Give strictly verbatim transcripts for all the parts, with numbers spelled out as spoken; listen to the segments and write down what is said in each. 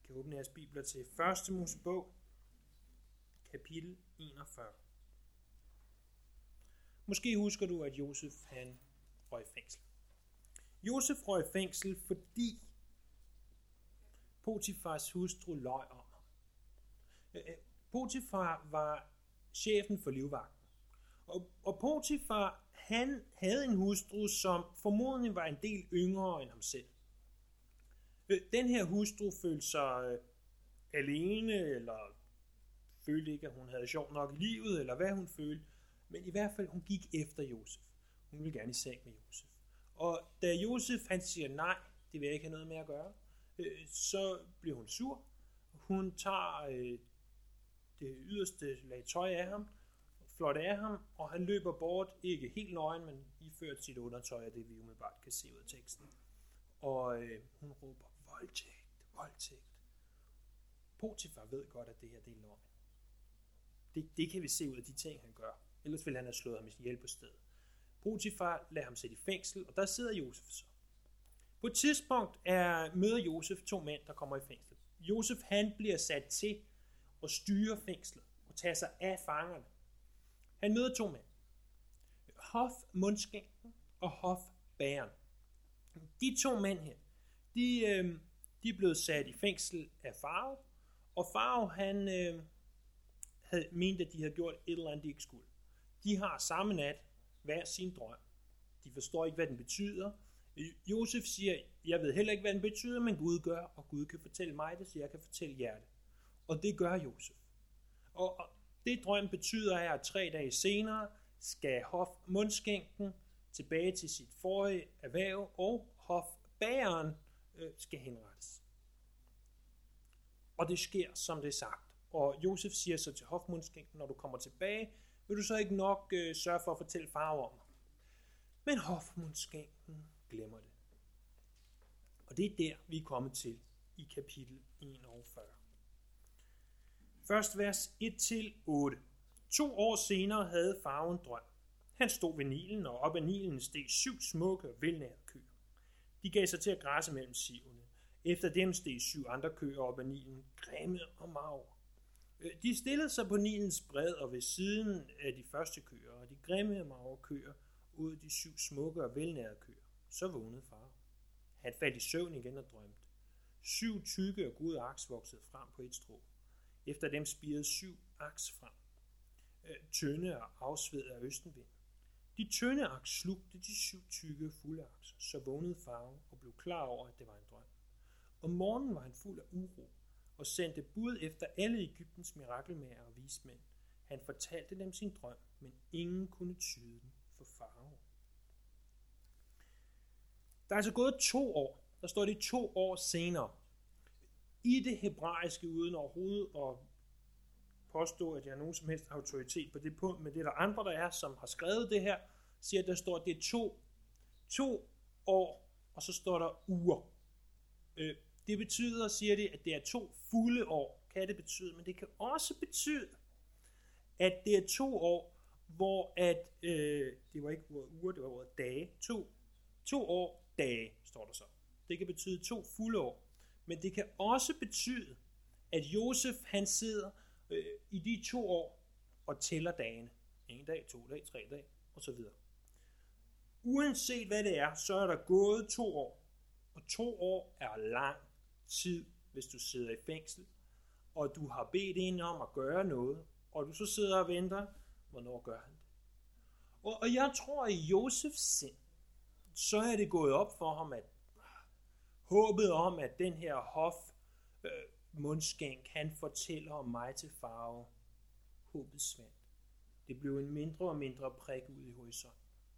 kan åbne jeres bibler til første Mosebog, kapitel enogfyrre. Måske husker du, at Josef han røg i fængsel. Josef røg i fængsel, fordi Potifars hustru løj om ham. Potifar var chefen for livvagten. Og, og Potifar, han havde en hustru, som formodentlig var en del yngre end ham selv. Den her hustru følte sig alene, eller følte ikke, at hun havde sjov nok i livet, eller hvad hun følte. Men i hvert fald, hun gik efter Josef. Hun ville gerne i seng med Josef. Og da Josef han siger nej, det vil jeg ikke have noget med at gøre, så bliver hun sur. Hun tager det yderste lag tøj af ham, flot af ham, og han løber bort, ikke helt nøgen, men iført sit undertøj af det, vi umiddelbart kan se ud af teksten. Og øh, hun råber, voldtægt, voldtægt. Potifar ved godt, at det her det er løgn. Det, det kan vi se ud af de ting, han gør. Ellers ville han have slået ham ihjel på stedet. Potifar lader ham sætte i fængsel, og der sidder Josef så. På et tidspunkt er, møder Josef to mænd, der kommer i fængsel. Josef han bliver sat til at styre fængslet og tage sig af fangerne. Han møder to mænd. Hofmundskænken og hofbageren. De to mænd her, de, øh, de er blevet sat i fængsel af Farao, og Farao han øh, havde ment, at de havde gjort et eller andet, de ikke skulle. De har samme nat hver sin drøm. De forstår ikke, hvad den betyder. Josef siger, jeg ved heller ikke, hvad den betyder, men Gud gør, og Gud kan fortælle mig det, så jeg kan fortælle jer det. Og det gør Josef. Og, og det drøm betyder, at tre dage senere skal hofmundskænken tilbage til sit forrige erhverv, og hofbageren øh, skal henrettes. Og det sker, som det er sagt. Og Josef siger så til hofmundskænken, når du kommer tilbage, vil du så ikke nok øh, sørge for at fortælle Farao om mig. Men hofmundskænken glemmer det. Og det er der, vi er kommet til i kapitel enogfyrre. Først vers et til otte. To år senere havde Farao en drøm. Han stod ved Nilen, og op ad Nilen steg syv smukke og velnærede køer. De gav sig til at græsse mellem sivene. Efter dem steg syv andre køer op ad Nilen, grimme og magre. De stillede sig på Nilens bred og ved siden af de første køer, og de grimme og magre køer ud af de syv smukke og velnærede køer. Så vågnede Farao. Han faldt i søvn igen og drømte. Syv tykke og gode aks voksede frem på et strå. Efter dem spirede syv aks frem. Tynde og afsved af østenvind. De tynde aks slugte de syv tykke fulde aks. Så vågnede Farao og blev klar over, at det var en drøm. Om morgenen var han fuld af uro og sendte bud efter alle Egyptens mirakelmager og vismænd. Han fortalte dem sin drøm, men ingen kunne tyde den for Farao. Der er altså gået to år. Der står det to år senere. I det hebraiske, uden overhovedet at påstå, at jeg har nogen som helst autoritet på det punkt, men det er der andre, der er, som har skrevet det her, siger, at der står, at det er to, to år, og så står der uger. Øh, det betyder, siger det, at det er to fulde år, kan det betyde, men det kan også betyde, at det er to år, hvor at, øh, det var ikke ordet uger, det var ordet dage, to, to år dage, står der så. Det kan betyde to fulde år. Men det kan også betyde, at Josef han sidder øh, i de to år og tæller dagene. En dag, to dage, tre dage osv. Uanset hvad det er, så er der gået to år. Og to år er lang tid, hvis du sidder i fængsel, og du har bedt en om at gøre noget, og du så sidder og venter, hvornår gør han det? Og, og jeg tror, at i Josefs sind, så er det gået op for ham, at håbet om, at den her hof øh, mundskænk, han fortæller om mig til Farao, håbet svandt. Det blev en mindre og mindre prik ud i horisonten.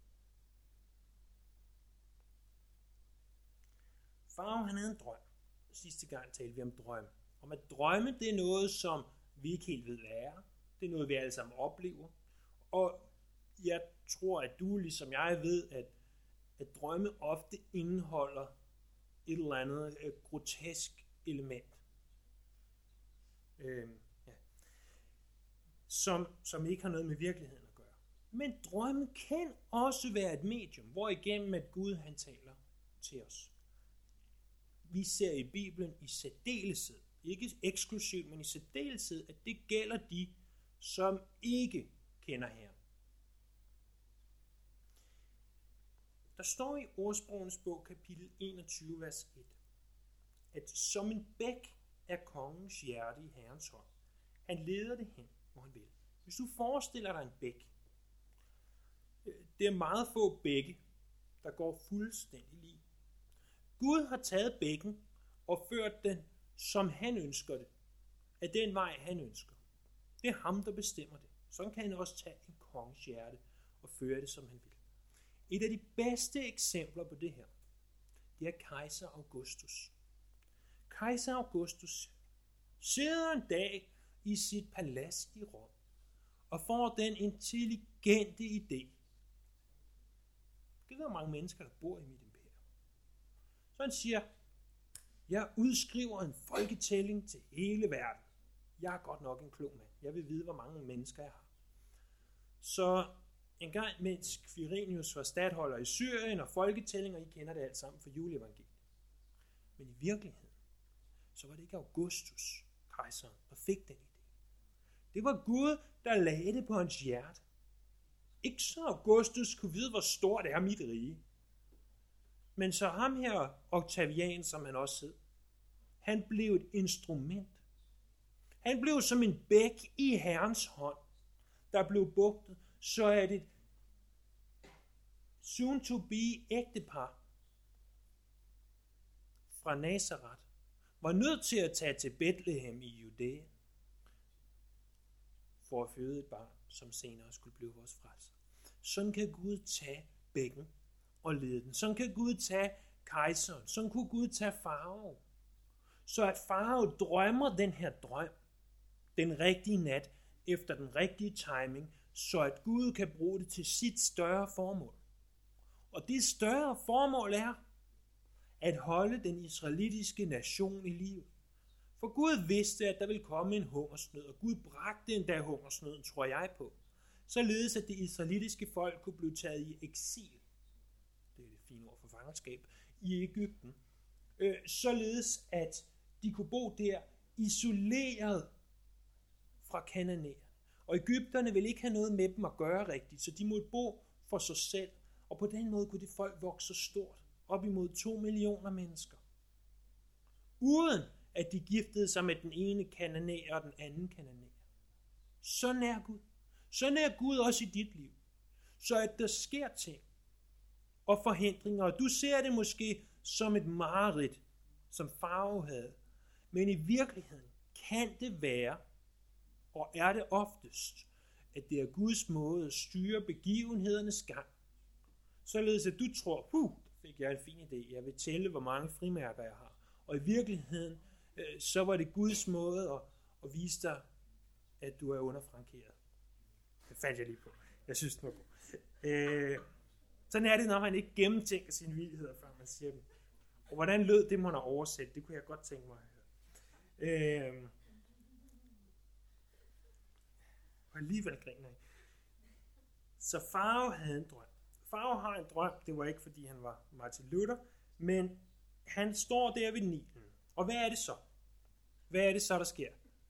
Farao han havde en drøm. Sidste gang talte vi om drøm. Om at drømme, det er noget, som vi ikke helt ved, hvad er. Det er noget, vi alle sammen oplever. Og jeg tror, at du, ligesom jeg, ved, at, at drømme ofte indeholder et eller andet et grotesk element, øh, ja. som, som ikke har noget med virkeligheden at gøre. Men drømmen kan også være et medium, hvor igennem at Gud han taler til os. Vi ser i Bibelen i særdeleshed ikke eksklusivt, men i særdeleshed, at det gælder de, som ikke kender Herren. Der står i Ordsprogenes bog, kapitel enogtyve, vers et, at som en bæk er kongens hjerte i Herrens hånd. Han leder det hen, hvor han vil. Hvis du forestiller dig en bæk, det er meget få bække, der går fuldstændig lige. Gud har taget bækken og ført den, som han ønsker det, af den vej, han ønsker. Det er ham, der bestemmer det. Sådan kan han også tage en kongens hjerte og føre det, som han vil. Et af de bedste eksempler på det her, det er kejser Augustus. Kejser Augustus sidder en dag i sit palads i Rom og får den intelligente idé. Det er hvor mange mennesker, der bor i mit imperium. Så han siger, jeg udskriver en folketælling til hele verden. Jeg er godt nok en klog mand. Jeg vil vide, hvor mange mennesker jeg har. Så en gang, mens Quirinius var stadholder i Syrien og folketællinger, I kender det alt sammen fra juleevangeliet. Men i virkeligheden, så var det ikke Augustus, kejseren, der fik den idé. Det var Gud, der lagde det på hans hjerte. Ikke så Augustus kunne vide, hvor stort er mit rige. Men så ham her, Octavian, som han også hed, han blev et instrument. Han blev som en bæk i Herrens hånd, der blev bugtet, så at et soon to be ægtepar fra Nazareth var nødt til at tage til Bethlehem i Judæa for at føde et barn, som senere skulle blive vores frelser. Sådan kan Gud tage bækken og lede den. Sådan kan Gud tage kejseren. Sådan kunne Gud tage Farao. Så at Farao drømmer den her drøm den rigtige nat efter den rigtige timing, så at Gud kan bruge det til sit større formål. Og det større formål er at holde den israelitiske nation i live. For Gud vidste, at der ville komme en hungersnød, og Gud bragte endda hungersnøden, tror jeg på. Således at det israelitiske folk kunne blive taget i eksil. Det er det fine ord for fangenskab. I Egypten. Øh, således at de kunne bo der isoleret fra kananæerne. Og egypterne ville ikke have noget med dem at gøre rigtigt, så de måtte bo for sig selv. Og på den måde kunne det folk vokse så stort, op imod to millioner mennesker. Uden at de giftede sig med den ene kananæer og den anden kananæer. Sådan er Gud. Sådan er Gud også i dit liv. Så at der sker ting og forhindringer, og du ser det måske som et mareridt, som Farao havde. Men i virkeligheden kan det være, og er det oftest, at det er Guds måde at styre begivenhedernes gang. Således at du tror, huh, der fik jeg en fin idé, jeg vil tælle, hvor mange frimærker jeg har. Og i virkeligheden, øh, så var det Guds måde at, at vise dig, at du er underfrankeret. Det fandt jeg lige på. Jeg synes, det var god. Øh, sådan er det, når man ikke gennemtænker sine vildigheder, før man siger dem. Og hvordan lød det, man har oversat, det kunne jeg godt tænke mig at høre. Øh, og alligevel griner jeg. Så Farao havde en drøm. Farao har en drøm, det var ikke fordi han var Martin Luther, men han står der ved Nilen. Og hvad er det så? Hvad er det så, der sker?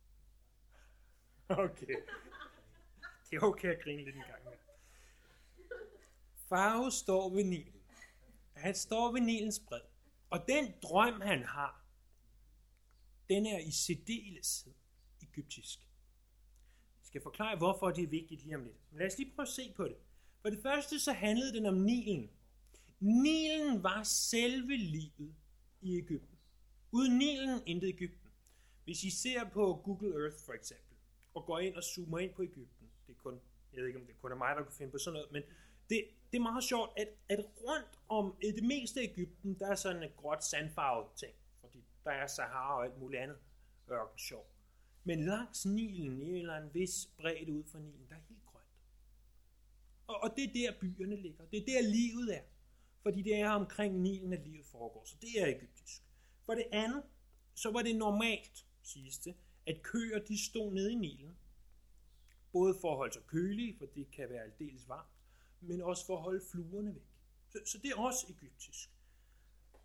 Okay. Det er okay at grine lidt en gang med. Farao står ved Nilen. Han står ved Nilens bred. Og den drøm, han har, den er i særdeleshed egyptisk. Jeg skal forklare, hvorfor det er vigtigt lige om lidt. Men lad os lige prøve at se på det. For det første så handlede den om Nilen. Nilen var selve livet i Egypten. Uden Nilen, intet Egypten. Hvis I ser på Google Earth for eksempel, og går ind og zoomer ind på Egypten, det er kun, jeg ved ikke om det kun er mig, der kan finde på sådan noget, men det, det er meget sjovt, at, at rundt om det meste af Egypten, der er sådan en gråt sandfarvet ting, fordi der er Sahara og alt muligt andet ørken sjov. Men langs Nilen, i en eller anden vis bredde ud fra Nilen, der er helt grønt. Og, og det er der byerne ligger, det er der livet er, fordi det er omkring Nilen, at livet foregår, så det er egyptisk. For det andet, så var det normalt, siges det, at køer de stod nede i Nilen, både for at holde sig kølige, for det kan være aldeles varmt, men også for at holde fluerne væk. Så, så det er også egyptisk.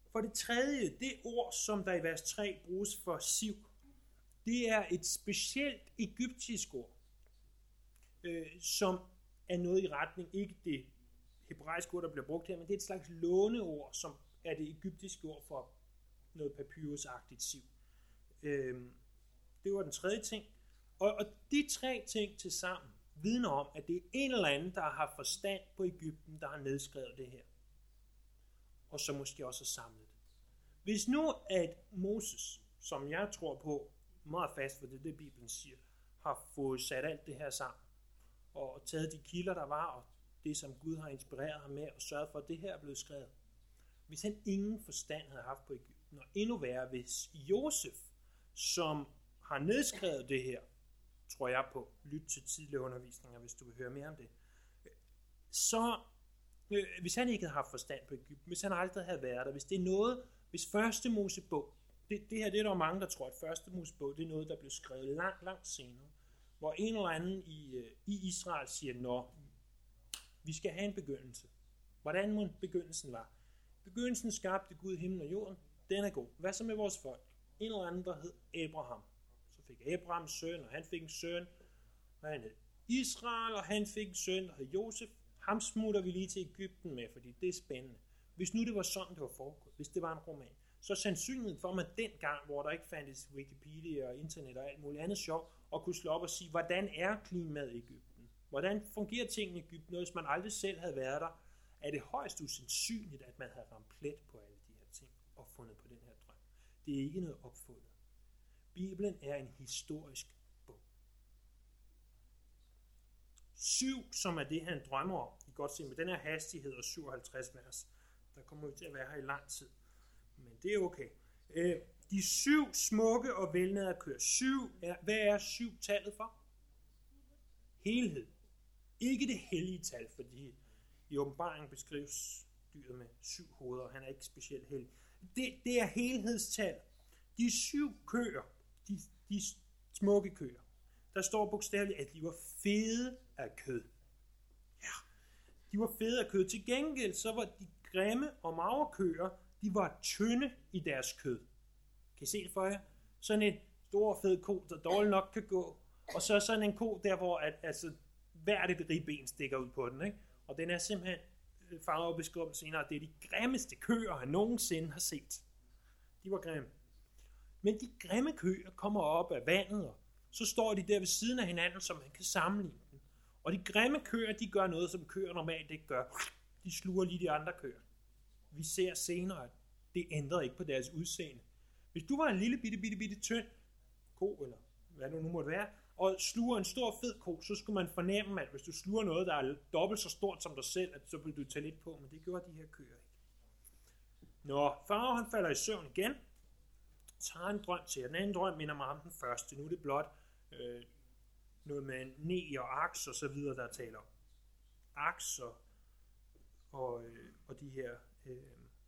For det tredje, det ord, som der i vers tre bruges for siv, det er et specielt egyptisk ord, øh, som er noget i retning, ikke det hebraiske ord, der bliver brugt her, men det er et slags låneord, som er det egyptiske ord for noget papyrusagtigt siv. Øh, det var den tredje ting. Og, og de tre ting til sammen vidner om, at det er en eller anden, der har forstand på Egypten, der har nedskrevet det her. Og så måske også samlet det. Hvis nu at Moses, som jeg tror på meget fast, for det er det Bibelen siger, har fået sat alt det her sammen, og taget de kilder, der var, og det, som Gud har inspireret ham med, og sørget for, at det her er blevet skrevet. Hvis han ingen forstand havde haft på Egypten, og endnu værre, hvis Josef, som har nedskrevet det her, tror jeg på, lyt til tidligere undervisninger, hvis du vil høre mere om det, så øh, hvis han ikke havde haft forstand på Egypten, hvis han aldrig havde været der, hvis det er noget, hvis første Mosebog, det, det her det er der mange, der tror, at første Mosebog, det er noget, der blev skrevet langt, langt senere, hvor en eller anden i, øh, i Israel siger, nå, vi skal have en begyndelse. Hvordan må begyndelsen var? Begyndelsen skabte Gud himlen og jorden, den er god. Hvad så med vores folk? En eller anden, der hed Abraham. Så fik Abraham søn, og han fik en søn, og han hed Israel, og han fik en søn, der hed Josef. Ham smutter vi lige til Egypten med, fordi det er spændende. Hvis nu det var sådan, det var foregået, hvis det var en roman, så sandsynligheden for, at man dengang, hvor der ikke fandtes Wikipedia og internet og alt muligt andet sjov, og kunne slå op og sige, hvordan er klimaet i Egypten? Hvordan fungerer tingene i Egypten? Og hvis man aldrig selv havde været der, er det højst usandsynligt, at man havde ramt plet på alle de her ting og fundet på den her drøm. Det er ikke noget opfundet. Bibelen er en historisk bog. Syv, som er det, han drømmer om. I kan godt se med den her hastighed og syvoghalvtreds vers. Der kommer vi til at være her i lang tid. Men det er okay. De syv smukke og velnærede køer. Syv er, hvad er syv tallet for? Helhed. Ikke det hellige tal, fordi i åbenbaringen beskrives dyret med syv hoveder, og han er ikke specielt hellig. Det, det er helhedstal. De syv køer, de, de smukke køer, der står bogstaveligt, at de var fede af kød. Ja, de var fede af kød. Til gengæld så var de grimme og magre køer, de var tynde i deres kød. Kan I se det for jer? Sådan en stor fed ko, der dårligt nok kan gå, og så sådan en ko der, hvor at, altså, hvert et ribben stikker ud på den, ikke? Og den er simpelthen farvet beskrevet senere, at det er de grimmeste køer, han nogensinde har set. De var grimme. Men de grimme køer kommer op af vandet, og så står de der ved siden af hinanden, så man kan sammenligne dem. Og de grimme køer, de gør noget, som køer normalt ikke gør. De sluger lige de andre køer. Vi ser senere, at det ændrer ikke på deres udseende. Hvis du var en lille bitte, bitte, bitte tynd ko, eller hvad det nu måtte være, og sluger en stor fed ko, så skulle man fornemme, at hvis du sluger noget, der er dobbelt så stort som dig selv, at så vil du tage lidt på, men det gjorde de her køer ikke. Når farao han falder i søvn igen, så har han en drøm til, og den anden drøm minder mig om den første. Nu er det blot øh, noget med ne og aks og så videre, der taler om. Aks og, og, øh, og de her øh,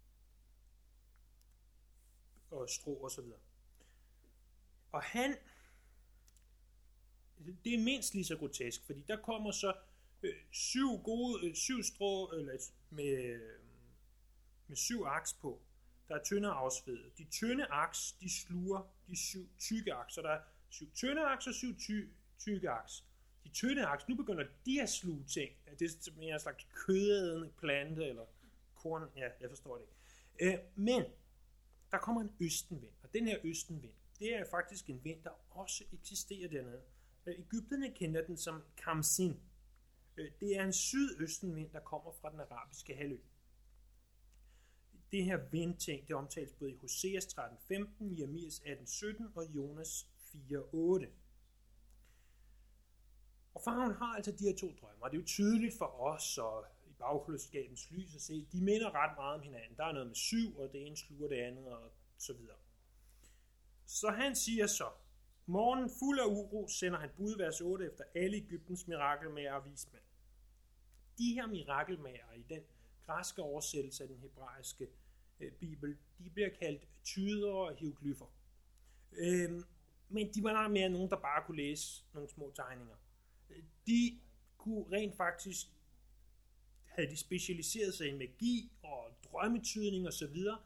og strå og så videre. Og han, det er mindst lige så grotesk, fordi der kommer så øh, syv gode, øh, syv strå eller, med, øh, med syv aks på, der er tynde afsvedede. De tynde aks, de sluger de syv tykke aks, så der er syv tynde aks og syv ty, tykke aks. De tynde aks, nu begynder de at sluge ting. Det er mere en slags kødædende plante, eller korn, ja, jeg forstår det ikke. Øh, men der kommer en østenvind, og den her østenvind, det er faktisk en vind, der også eksisterer dernede. Egypterne kender den som Kamsin. Det er en sydøstenvind, der kommer fra den arabiske halvø. Det her vindting, det omtales både i Hoseas tretten femten, Jeremias atten sytten og Jonas fire otte. Og faraoen har altså de her to drømme, og det er jo tydeligt for os og i bagklodskabens lys at se, de minder ret meget om hinanden. Der er noget med syv, og det ene sluger det andet, og så videre. Så han siger så, morgen fuld af uro sender han bud vers otte efter alle Egyptens mirakelmager og vismænd. De her mirakelmager i den græske oversættelse af den hebraiske øh, bibel, de bliver kaldt tyder og hieroglyffer. Øhm, men de var nok mere nogen, der bare kunne læse nogle små tegninger. De kunne rent faktisk, havde de specialiseret sig i magi og drømmetydning og så videre,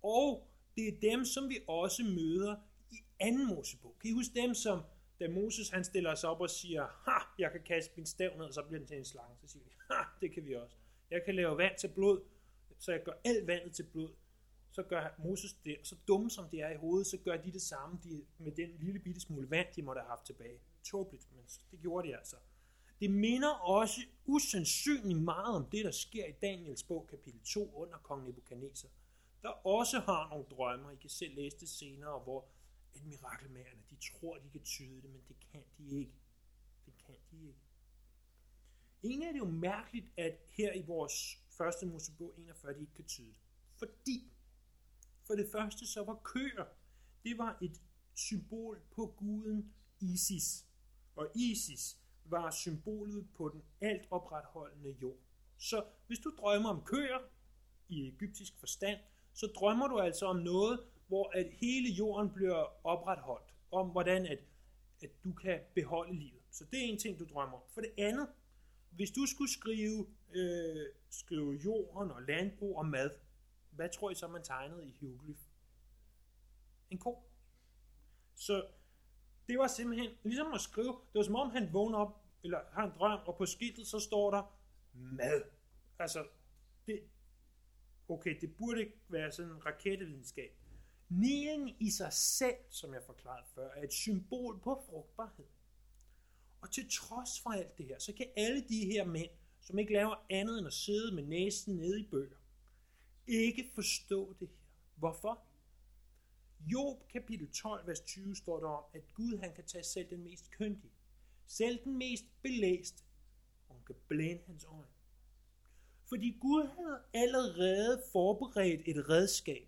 Og det er dem, som vi også møder i anden Mosebog. Kan I huske dem, som da Moses han stiller sig op og siger, ha, jeg kan kaste min stav ned, og så bliver den til en slange. Så siger vi, ha, det kan vi også. Jeg kan lave vand til blod, så jeg gør alt vandet til blod. Så gør Moses det, og så dumme som det er i hovedet, så gør de det samme de, med den lille bitte smule vand, de måtte have haft tilbage. Tåbeligt, men det gjorde de altså. Det minder også usandsynligt meget om det, der sker i Daniels bog, kapitel to, under kong Nebukadnesar, der også har nogle drømmer. I kan selv læse det senere, hvor at mirakelmagerne, de tror, de kan tyde det, men det kan de ikke. Det kan de ikke. Egentlig er det jo mærkeligt, at her i vores første Mosebog enogfyrre, de ikke kan tyde det. Fordi, for det første, så var køer, det var et symbol på guden Isis. Og Isis var symbolet på den alt opretholdende jord. Så hvis du drømmer om køer i egyptisk forstand, så drømmer du altså om noget, hvor at hele jorden bliver opretholdt. Om hvordan at, at du kan beholde livet. Så det er en ting, du drømmer om. For det andet, hvis du skulle skrive, øh, skrive jorden og landbrug og mad, hvad tror I så, man tegnede i hieroglyf? En ko. Så det var simpelthen ligesom at skrive, det var som om han vågner op, eller har en drøm, og på skiltet så står der mad. Altså, det, okay, det burde ikke være sådan en rakettevidenskab. Nilen i sig selv, som jeg forklarede før, er et symbol på frugtbarhed. Og til trods for alt det her, så kan alle de her mænd, som ikke laver andet end at sidde med næsen nede i bøger, ikke forstå det her. Hvorfor? Job kapitel tolv, vers tyve står der om, at Gud han kan tage selv den mest kyndige, selv den mest belæste, og han kan blænde hans øjne. Fordi Gud havde allerede forberedt et redskab,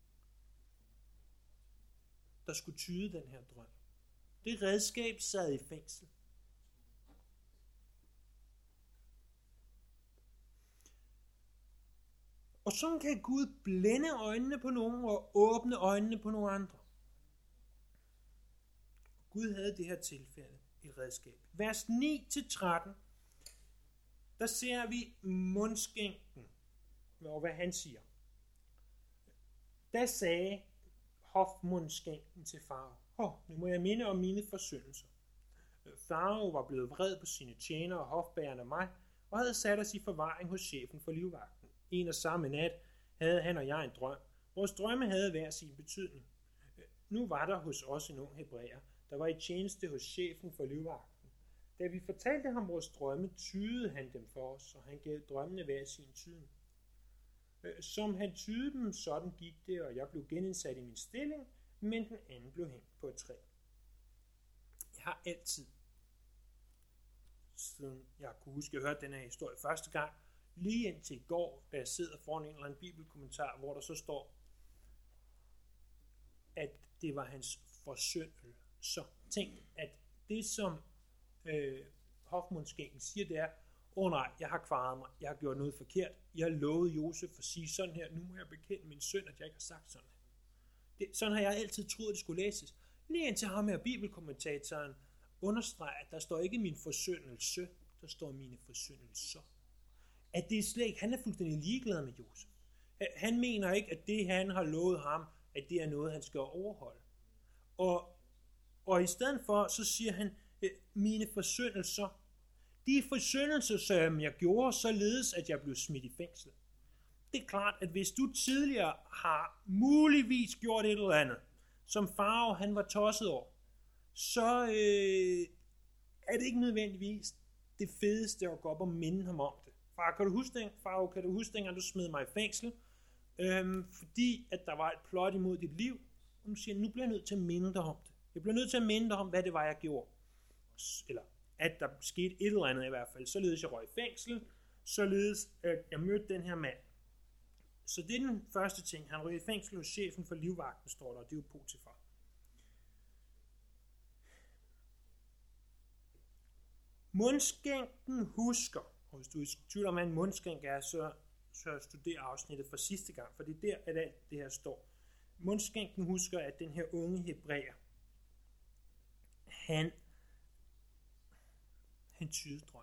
der skulle tyde den her drøm. Det redskab sad i fængsel. Og sådan kan Gud blænde øjnene på nogen og åbne øjnene på nogle andre. Gud havde det her tilfælde et redskab. Vers ni til tretten, der ser vi mundskænken, og hvad han siger. Der sagde hofmundskænken til farao, Åh, nu må jeg minde om mine forsyndelser. Farao var blevet vred på sine tjenere og hofbærerne mig, og havde sat os i forvaring hos chefen for livvagten. En og samme nat havde han og jeg en drøm. Vores drømme havde hver sin betydning. Nu var der hos os en ung hebræer, der var i tjeneste hos chefen for livvagten. Da vi fortalte ham vores drømme, tydede han dem for os, og han gav drømmene hver sin tydning. Som han tydede dem, sådan gik det, og jeg blev genindsat i min stilling, men den anden blev hængt på et træ. Jeg har altid, siden jeg kunne huske, at jeg hørte den her historie første gang, lige indtil i går, da jeg sidder foran en eller anden bibelkommentar, hvor der så står, at det var hans forsyndelse. Så tænk, at det som øh, hofmundskænken siger, det er, åh oh nej, jeg har kvaret mig, jeg har gjort noget forkert, jeg har lovet Josef at sige sådan her, nu må jeg bekende min synd, at jeg ikke har sagt sådan her. Det, sådan har jeg altid troet, det skulle læses. Lige indtil ham her bibelkommentatoren understreger, at der står ikke min forsyndelse, der står mine forsyndelser. At det er slet ikke, han er fuldstændig ligeglad med Josef. Han mener ikke, at det han har lovet ham, at det er noget, han skal overholde. Og, og i stedet for, så siger han, mine forsyndelser, de forsyndelser, som jeg gjorde, således at jeg blev smidt i fængsel. Det er klart, at hvis du tidligere har muligvis gjort et eller andet, som farao han var tosset over, så øh, er det ikke nødvendigvis det fedeste at gå op og minde ham om det. Far, kan du huske den? Farao, kan du huske den, at du smed mig i fængsel? Øhm, fordi at der var et plot imod dit liv. Og nu siger han, nu bliver jeg nødt til at minde dig om det. Jeg bliver nødt til at minde dig om, hvad det var, jeg gjorde. Eller at der skete et eller andet i hvert fald. Således jeg røg i fængsel. Således at jeg mødte den her mand. Så det er den første ting. Han røg i fængsel hos chefen for livvagten, står der. Og det er jo Potifar. Mundskænken husker. Og hvis du er i tvivl om, hvad en mundskænk er, så, så studer afsnittet fra sidste gang. For det er der, at alt det her står. Mundskænken husker, at den her unge hebræer, han, han tydede drøm.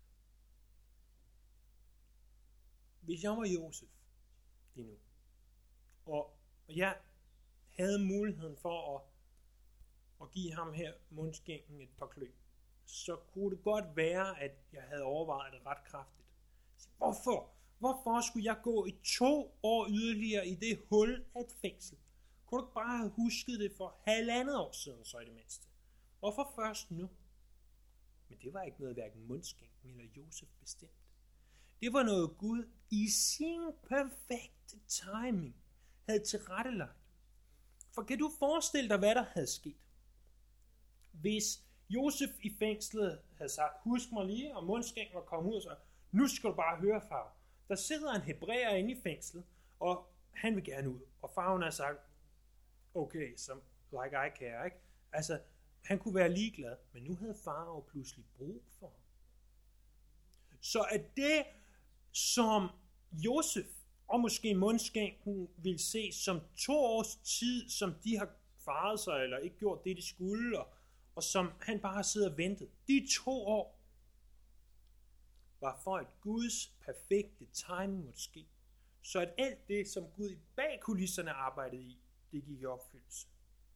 Hvis jeg var Josef lige nu, og jeg havde muligheden for at, at give ham her mundskænken et par klø, så kunne det godt være, at jeg havde overvejet det ret kraftigt. Hvorfor? Hvorfor skulle jeg gå i to år yderligere i det hul af et fængsel? Kunne du ikke bare have husket det for halvandet år siden, så i det mindste? Hvorfor først nu? Men det var ikke noget, hverken mundskænken eller Josef bestemte. Det var noget Gud i sin perfekte timing havde tilrettelagt. For kan du forestille dig, hvad der havde sket? Hvis Josef i fængslet havde sagt, husk mig lige, og mundskænken var kommet ud og sagde, nu skal du bare høre, far. Der sidder en hebræer inde i fængslet, og han vil gerne ud. Og faren har sagt, okay, som like I care, ikke? Altså, han kunne være ligeglad, men nu havde far jo pludselig brug for ham. Så at det, som Josef og måske mundskænken vil se som to års tid, som de har faret sig, eller ikke gjort det, de skulle, og, og som han bare har siddet og ventet. De to år var for, at Guds perfekte timing måtte ske. Så at alt det, som Gud i bag kulisserne arbejdede i, det gik i opfyldelse.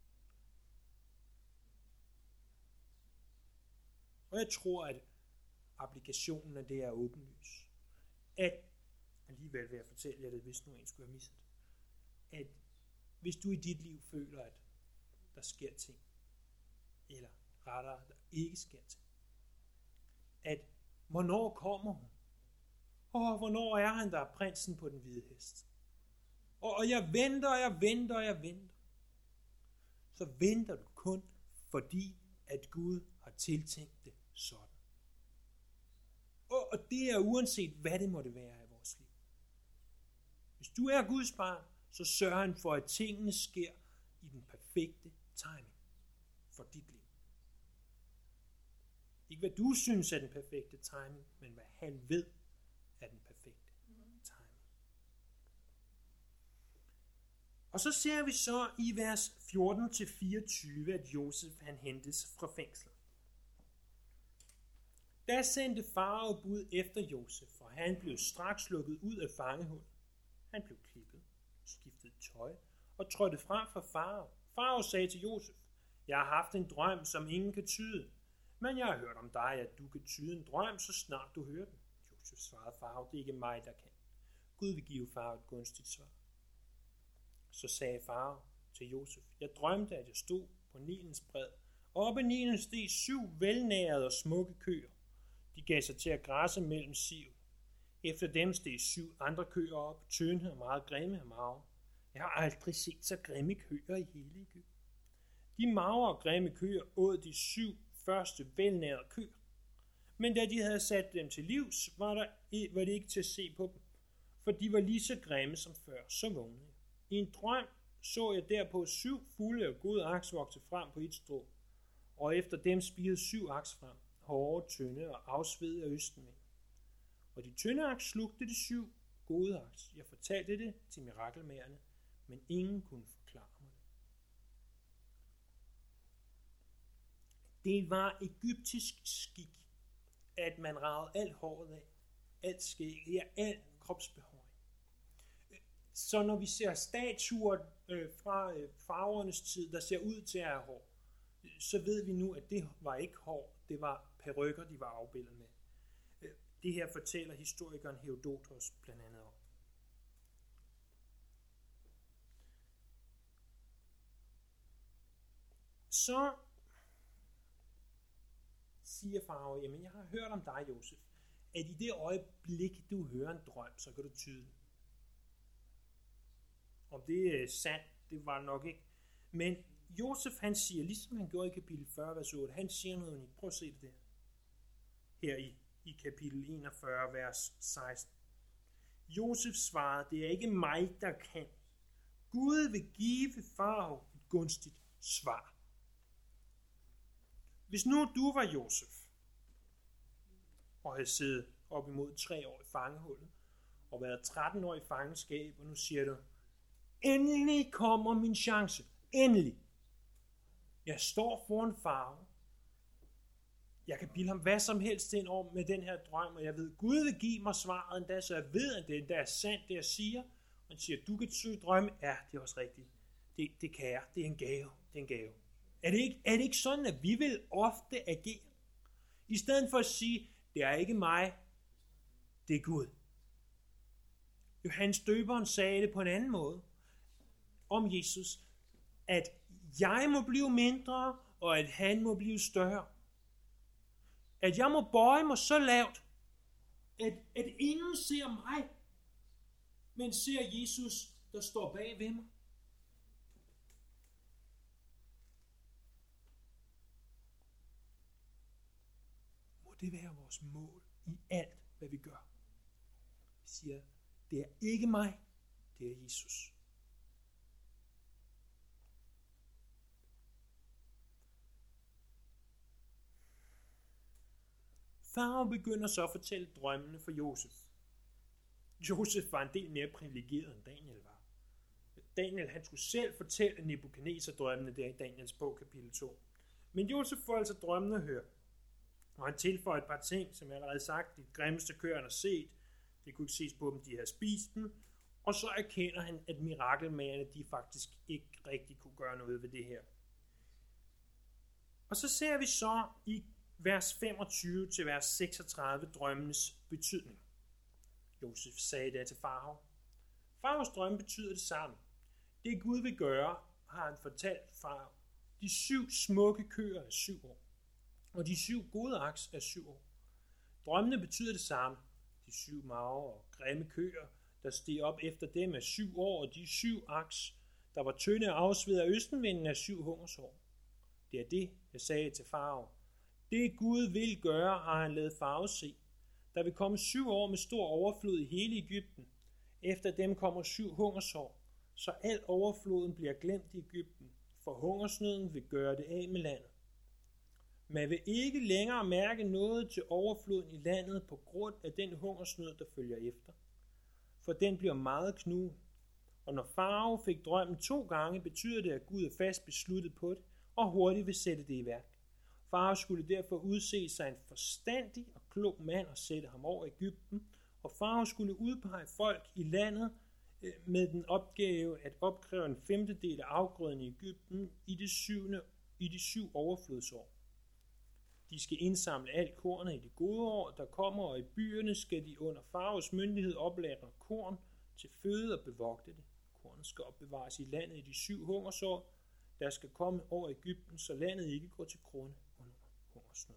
Og jeg tror, at applikationen af det er åbenlys. At, alligevel vil jeg fortælle jer det, hvis nu en skulle have misset, at hvis du i dit liv føler, at der sker ting, eller rettere, der ikke sker ting, at hvornår kommer hun? Og hvornår er han, der er prinsen på den hvide hest? Og, og jeg venter, og jeg venter, og jeg venter. Så venter du kun, fordi at Gud har tiltænkt det sådan. Og, og det er uanset, hvad det måtte være i vores liv. Hvis du er Guds barn, så sørger han for, at tingene sker i den perfekte timing for dit liv. Ikke hvad du synes er den perfekte timing, men hvad han ved er den perfekte timing. Og så ser vi så i vers fjorten til fireogtyve, at Josef han hentes fra fængslet. Da sendte farao bud efter Josef, og han blev straks lukket ud af fangehullet. Han blev klippet, skiftede tøj og trådte frem for farao. Farao sagde til Josef, jeg har haft en drøm, som ingen kan tyde, men jeg har hørt om dig, at du kan tyde en drøm, så snart du hører den. Josef svarede farao, det er ikke mig, der kan. Gud vil give farao et gunstigt svar. Så sagde farao til Josef, jeg drømte, at jeg stod på Nilens bred, og oppe i Nilen steg syv velnærede og smukke køer. De gav sig til at græsse mellem siv. Efter dem steg syv andre køer op, tynde og meget grimme af mave. Jeg har aldrig set så grimme køer i hele Egypten. De magre og grimme køer åd de syv første velnærede køer. Men da de havde sat dem til livs, var, der, var det ikke til at se på dem, for de var lige så grimme som før, så vågnede jeg. I en drøm så jeg derpå syv fulde og gode aks vokse frem på et strå, og efter dem spirede syv aks frem, hårde, tynde og afsvedede af østenvind. Og de tynde aks slugte de syv gode aks. Jeg fortalte det til mirakelmagerne, men ingen kunne forklare mig det. Det var egyptisk skik, at man ragede alt håret af, alt skæg, ja, alt kropsbehåring. Så når vi ser statuer øh, fra øh, farvernes tid, der ser ud til at have hår, så ved vi nu, at det var ikke hår, det var perukker, de var afbildet med. Det her fortæller historikeren Herodotos blandt andet om. Så siger farao, jamen jeg har hørt om dig, Josef, at i det øjeblik, du hører en drøm, så kan du tyde den. Om det er sandt, det var nok ikke. Men Josef, han siger, ligesom han gjorde i kapitel fyrre, vers otte, han siger noget unikt. Prøv at se det der. Her i, i kapitel enogfyrre, vers seksten. Josef svarede, det er ikke mig, der kan. Gud vil give farao et gunstigt svar. Hvis nu du var Josef, og havde siddet op imod tre år i fangehullet, og været tretten år i fangenskab, og nu siger du, endelig kommer min chance. Endelig. Jeg står foran farao. Jeg kan bilde ham hvad som helst ind om med den her drøm, og jeg ved, Gud vil give mig svaret endda, så jeg ved, at det endda er sandt, det jeg siger, Han siger, du kan søge drømme. Ja, det er også rigtigt. Det, det kan jeg. Det er en gave. Det er en gave. Er det, ikke, er det ikke sådan, at vi vil ofte agere? I stedet for at sige, det er ikke mig, det er Gud. Johannes Døberen sagde det på en anden måde om Jesus, at jeg må blive mindre, og at han må blive større. At jeg må bøje mig så lavt, at, at ingen ser mig, men ser Jesus, der står bag ved mig. Må det være vores mål i alt, hvad vi gør. Vi siger, det er ikke mig, det er Jesus. Farao begynder så at fortælle drømmene for Josef. Josef var en del mere privilegeret end Daniel var. Daniel han skulle selv fortælle Nebukadneser drømmene der i Daniels bog kapitel to. Men Josef får altså drømmene at høre. Og han tilføjer et par ting, som jeg allerede sagt, de grimmeste køer han har set. Det kunne ikke ses på dem, de havde spist dem. Og så erkender han, at mirakelmagerne de faktisk ikke rigtig kunne gøre noget ved det her. Og så ser vi så i vers femogtyve til vers seksogtredive drømmenes betydning. Josef sagde det til farao. Faraos drømme betyder det samme. Det Gud vil gøre, har han fortalt farao. De syv smukke køer er syv år, og de syv gode aks er syv år. Drømmene betyder det samme. De syv magre og grimme køer, der steg op efter dem, er syv år, og de syv aks, der var tynde og afsved af østenvinden, er syv hungersår. Det er det, jeg sagde til farao. Det Gud vil gøre, har han ladet farao se. Der vil komme syv år med stor overflod i hele Egypten. Efter dem kommer syv hungersår, så al overfloden bliver glemt i Egypten, for hungersnøden vil gøre det af med landet. Man vil ikke længere mærke noget til overfloden i landet på grund af den hungersnød, der følger efter. For den bliver meget knuget. Og når farao fik drømmen to gange, betyder det, at Gud er fast besluttet på det, og hurtigt vil sætte det i værk. Farao skulle derfor udse sig en forstandig og klog mand og sætte ham over Egypten, og farao skulle udpege folk i landet med den opgave at opkræve en femtedel af afgrøden i Egypten i det syvende, i de syv overflodsår. De skal indsamle alt kornet i de gode år, der kommer, og i byerne skal de under faraos myndighed oplagre korn til føde og bevogte det. Kornet skal opbevares i landet i de syv hungersår, der skal komme over Egypten, så landet ikke går til grunde under hungersnød.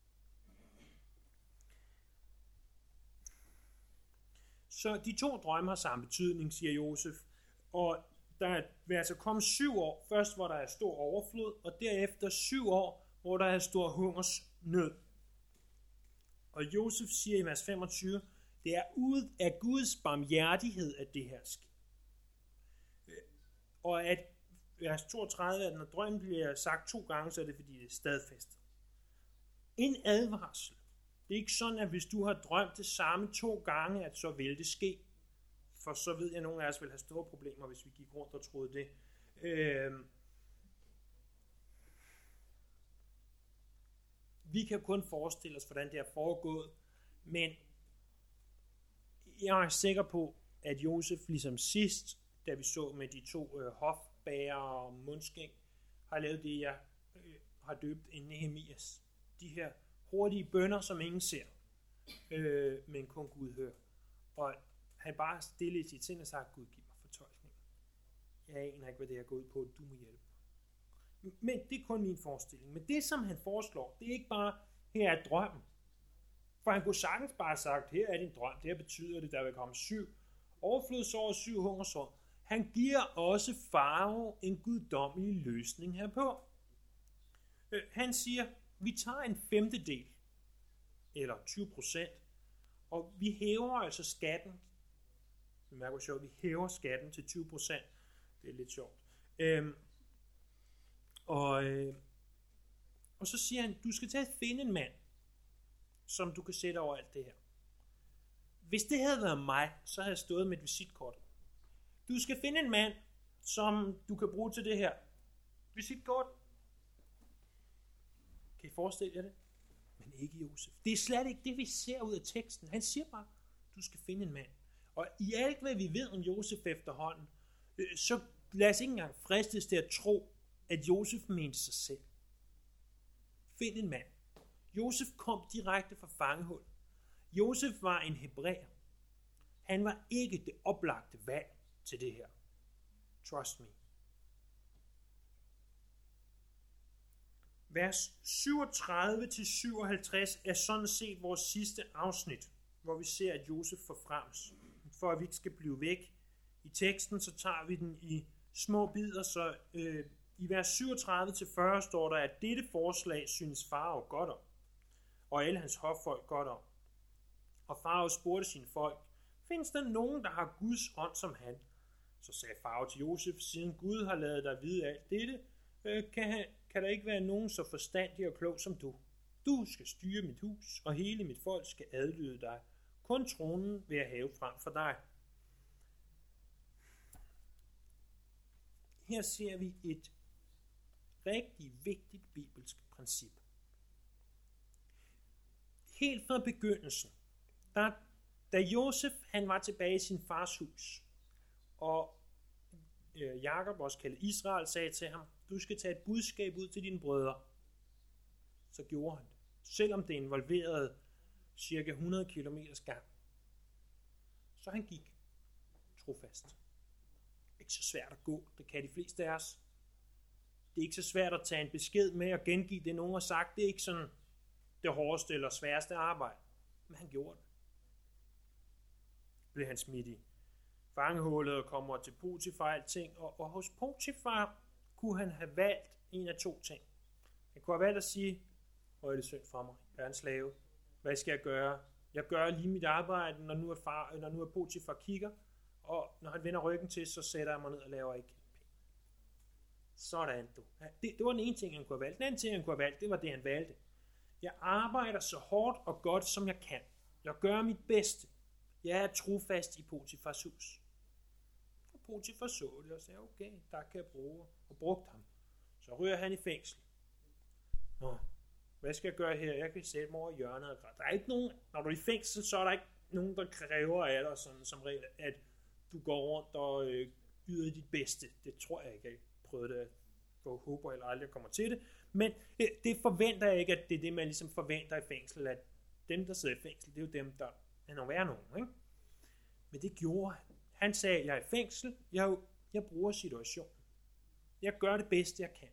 Så de to drømme har samme betydning, siger Josef, og der vil altså komme syv år, først hvor der er stor overflod, og derefter syv år, hvor der er stor hungersnød. Og Josef siger i vers femogtyve, det er ud af Guds barmhjertighed, at det her sker. Og at vers toogtredive, at når drømmen bliver sagt to gange, så er det fordi det er stadfæstet. En advarsel. Det er ikke sådan, at hvis du har drømt det samme to gange, at så vil det ske. For så ved jeg, at nogle af os vil have store problemer, hvis vi gik rundt og troede det. Øh, vi kan kun forestille os, hvordan det er foregået, men jeg er sikker på, at Josef ligesom sidst, da vi så med de to øh, hofbager og mundskæng, har lavet det, jeg øh, har døbt en Nehemias. De her hurtige bønner, som ingen ser, øh, men kun Gud hører. Og han bare stille i sit sind og sagt, Gud, giv mig fortolkning. Jeg aner ikke, hvad det er gået på, du må hjælpe. Men det er kun min forestilling. Men det, som han foreslår, det er ikke bare, her er drømmen. For han kunne sagtens bare have sagt, her er din drøm, det her betyder det, der vil komme syv overflodsår og syv hungersår. Han giver også farao en guddommelig løsning herpå. Øh, han siger, vi tager en femtedel, eller tyve procent, og vi hæver altså skatten. Vi mærker, hvor sjovt, vi hæver skatten til tyve procent. Det er lidt sjovt. Øhm, og, øh, og så siger han, du skal tage at finde en mand, som du kan sætte over alt det her. Hvis det havde været mig, så havde jeg stået med et visitkort. Du skal finde en mand, som du kan bruge til det her. Visitkort. Kan I forestille jer det? Men ikke Josef. Det er slet ikke det, vi ser ud af teksten. Han siger bare, du skal finde en mand. Og i alt, hvad vi ved om Josef efterhånden, så lad os ikke engang fristes til at tro, at Josef mente sig selv. Find en mand. Josef kom direkte fra fangehul. Josef var en hebræer. Han var ikke det oplagte valg til det her. Trust me. Vers syvogtredive til syvoghalvtreds er sådan set vores sidste afsnit, hvor vi ser, at Josef forfremmes. For at vi ikke skal blive væk i teksten, så tager vi den i små bidder, så øh, i vers syvogtredive til fyrre står der, at dette forslag synes farao godt om, og alle hans hoffolk godt om. Og farao spurgte sine folk, findes der nogen, der har Guds ånd som han? Så sagde farao til Josef, siden Gud har ladet dig vide alt dette, øh, kan, han, kan der ikke være nogen så forstandig og klog som du. Du skal styre mit hus, og hele mit folk skal adlyde dig. Kun tronen vil jeg have frem for dig. Her ser vi et rigtig vigtigt bibelsk princip. Helt fra begyndelsen, der, da Josef han var tilbage i sin fars hus, og øh, Jakob, også kaldet Israel, sagde til ham, du skal tage et budskab ud til dine brødre, så gjorde han det. Selvom det involverede cirka hundrede kilometers gang. Så han gik trofast. Ikke så svært at gå, det kan de fleste af os. Det er ikke så svært at tage en besked med og gengive det, nogen har sagt. Det er ikke sådan det hårdeste eller sværeste arbejde. Men han gjorde det. Blev han smidt i fangehullet og kommer til Potifar alting. Og, og hos Potifar kunne han have valgt en af to ting. Han kunne have valgt at sige, hvor er det synd for mig, jeg er en slave. Hvad skal jeg gøre? Jeg gør lige mit arbejde, når nu er, far, når nu er Potifar kigger, og når han vender ryggen til, så sætter jeg mig ned og laver ikke penge. Sådan du. Det, det var den ene ting, han kunne have valgt. Den anden ting, han kunne have valgt, det var det, han valgte. Jeg arbejder så hårdt og godt, som jeg kan. Jeg gør mit bedste. Jeg er trofast i Potifars hus. Og Potifar så det og sagde, okay, der kan jeg bruge, og brugte ham. Så ryger han i fængsel. Nå, hvad skal jeg gøre her? Jeg kan sætte mig over i hjørnet og græde. Der er ikke nogen, når du er i fængsel, så er der ikke nogen, der kræver af dig, sådan, som regel, at du går rundt og øh, yder dit bedste. Det tror jeg ikke, jeg prøvede det. Jeg håber eller aldrig, jeg kommer til det. Men øh, det forventer jeg ikke, at det er det, man ligesom forventer i fængsel, at dem, der sidder i fængsel, det er jo dem, der er nok værre nogen. Ikke? Men det gjorde han. Han sagde, jeg er i fængsel, jeg, jeg bruger situationen. Jeg gør det bedste, jeg kan.